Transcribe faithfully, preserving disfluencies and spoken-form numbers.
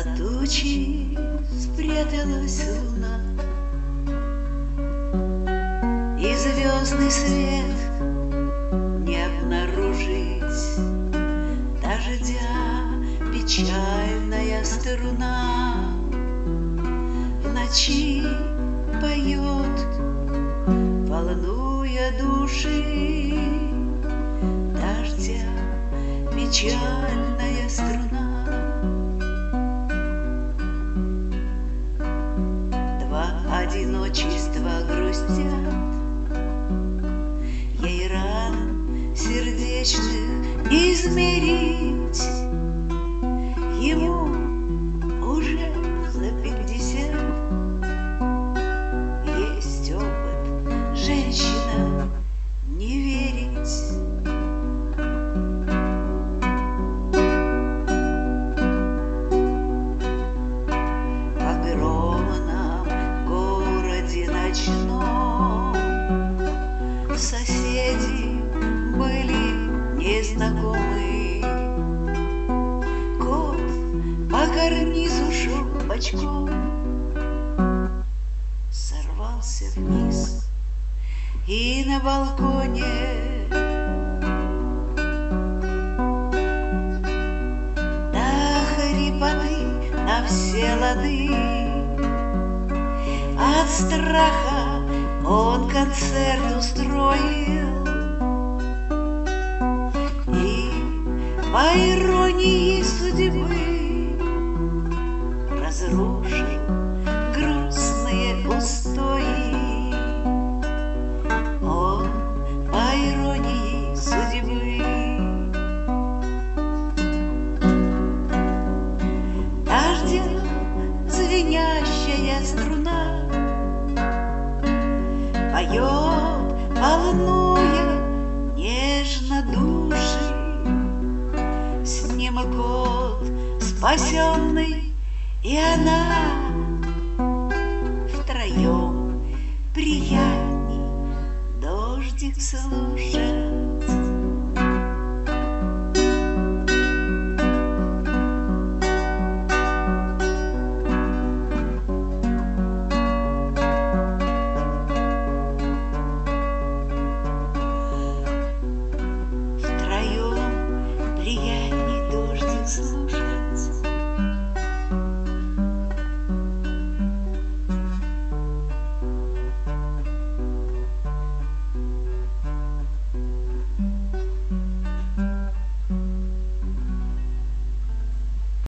За тучи спряталась луна, и звездный свет не обнаружить. Дождя печальная струна в ночи поет, волнуя души. Дождя печальная струна. Два одиночества грустят, ей ран сердечных не измерить. Ему уже за пятьдесят, есть опыт, женщина, не верить. В огромном городе ночном соседи были незнакомы. Кот по карнизу шел бочком, сорвался вниз и на балконе до хрипоты на все лады. От страха он концерт устроил и, по иронии судьбы, разрушил грустные устои. Он, по иронии судьбы, дождем звенящая струна поет, волнуя нежно души. С ним кот спасенный, и она втроем приятней дождик слушать.